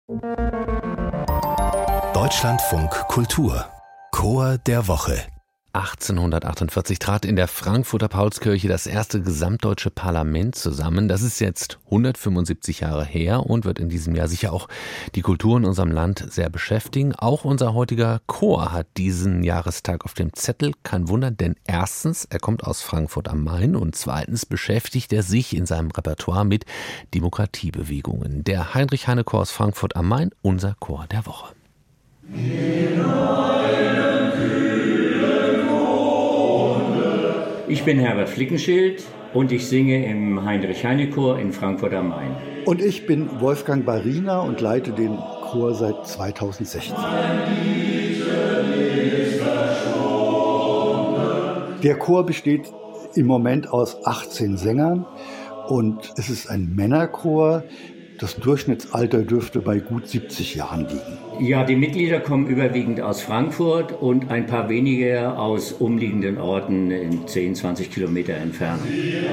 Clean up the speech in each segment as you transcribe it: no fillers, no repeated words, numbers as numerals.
Deutschlandfunk Kultur Chor der Woche. 1848 trat in der Frankfurter Paulskirche das erste gesamtdeutsche Parlament zusammen. Das ist jetzt 175 Jahre her und wird in diesem Jahr sicher auch die Kultur in unserem Land sehr beschäftigen. Auch unser heutiger Chor hat diesen Jahrestag auf dem Zettel. Kein Wunder, denn erstens, er kommt aus Frankfurt am Main und zweitens beschäftigt er sich in seinem Repertoire mit Demokratiebewegungen. Der Heinrich-Heine-Chor aus Frankfurt am Main, unser Chor der Woche. Ich bin Herbert Flickenschild und ich singe im Heinrich-Heine-Chor in Frankfurt am Main. Und ich bin Wolfgang Bariner und leite den Chor seit 2016. Der Chor besteht im Moment aus 18 Sängern und es ist ein Männerchor. Das Durchschnittsalter dürfte bei gut 70 Jahren liegen. Ja, die Mitglieder kommen überwiegend aus Frankfurt und ein paar wenige aus umliegenden Orten in 10, 20 Kilometer Entfernung.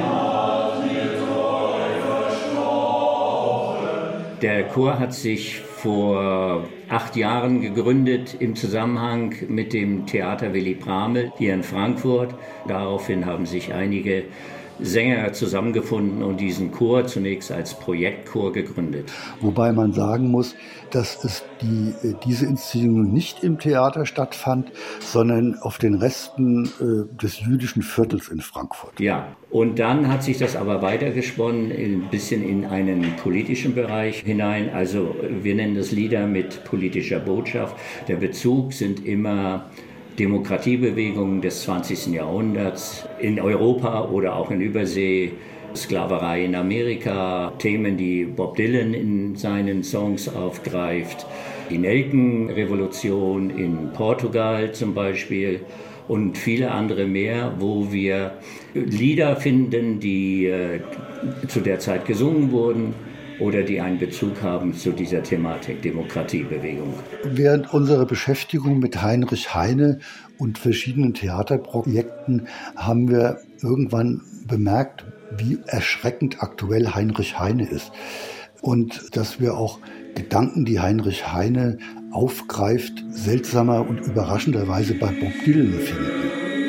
Der Chor hat sich vor 8 Jahren gegründet im Zusammenhang mit dem Theater Willy Bramel hier in Frankfurt. Daraufhin haben sich einige Sänger zusammengefunden und diesen Chor zunächst als Projektchor gegründet. Wobei man sagen muss, dass diese Inszenierung nicht im Theater stattfand, sondern auf den Resten des jüdischen Viertels in Frankfurt. Ja, und dann hat sich das aber weitergesponnen, ein bisschen in einen politischen Bereich hinein. Also wir nennen das Lieder mit politischer Botschaft. Der Bezug sind immer Demokratiebewegungen des 20. Jahrhunderts in Europa oder auch in Übersee, Sklaverei in Amerika, Themen, die Bob Dylan in seinen Songs aufgreift, die Nelkenrevolution in Portugal zum Beispiel und viele andere mehr, wo wir Lieder finden, die zu der Zeit gesungen wurden oder die einen Bezug haben zu dieser Thematik Demokratiebewegung. Während unserer Beschäftigung mit Heinrich Heine und verschiedenen Theaterprojekten haben wir irgendwann bemerkt, wie erschreckend aktuell Heinrich Heine ist. Und dass wir auch Gedanken, die Heinrich Heine aufgreift, seltsamer und überraschenderweise bei Bob Dylan finden.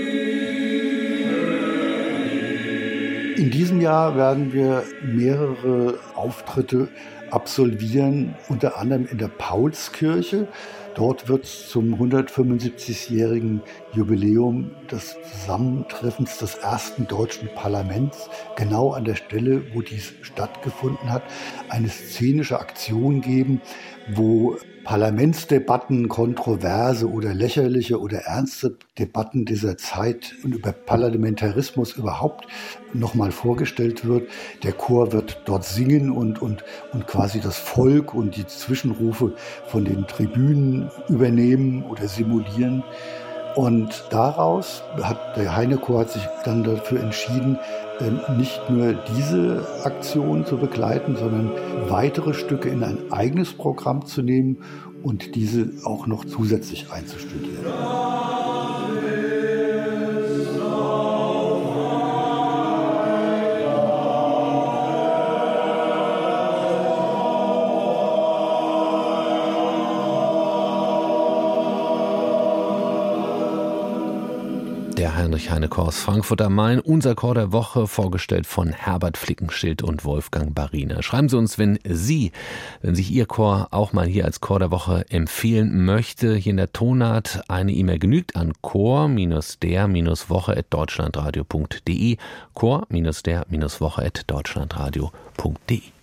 In diesem Jahr werden wir mehrere Auftritte absolvieren, unter anderem in der Paulskirche. Dort wird es zum 175-jährigen Jubiläum des Zusammentreffens des ersten deutschen Parlaments, genau an der Stelle, wo dies stattgefunden hat, eine szenische Aktion geben, wo Parlamentsdebatten, kontroverse oder lächerliche oder ernste Debatten dieser Zeit und über Parlamentarismus überhaupt nochmal vorgestellt wird. Der Chor wird dort singen und quasi das Volk und die Zwischenrufe von den Tribünen übernehmen oder simulieren. Und daraus hat der Heine-Chor sich dann dafür entschieden, nicht nur diese Aktion zu begleiten, sondern weitere Stücke in ein eigenes Programm zu nehmen und diese auch noch zusätzlich einzustudieren. Der Heinrich-Heine-Chor aus Frankfurt am Main, unser Chor der Woche, vorgestellt von Herbert Flickenschild und Wolfgang Bariner. Schreiben Sie uns, wenn sich Ihr Chor auch mal hier als Chor der Woche empfehlen möchte. Hier in der Tonart eine E-Mail genügt an chor-der-woche@deutschlandradio.de, chor-der-woche@deutschlandradio.de.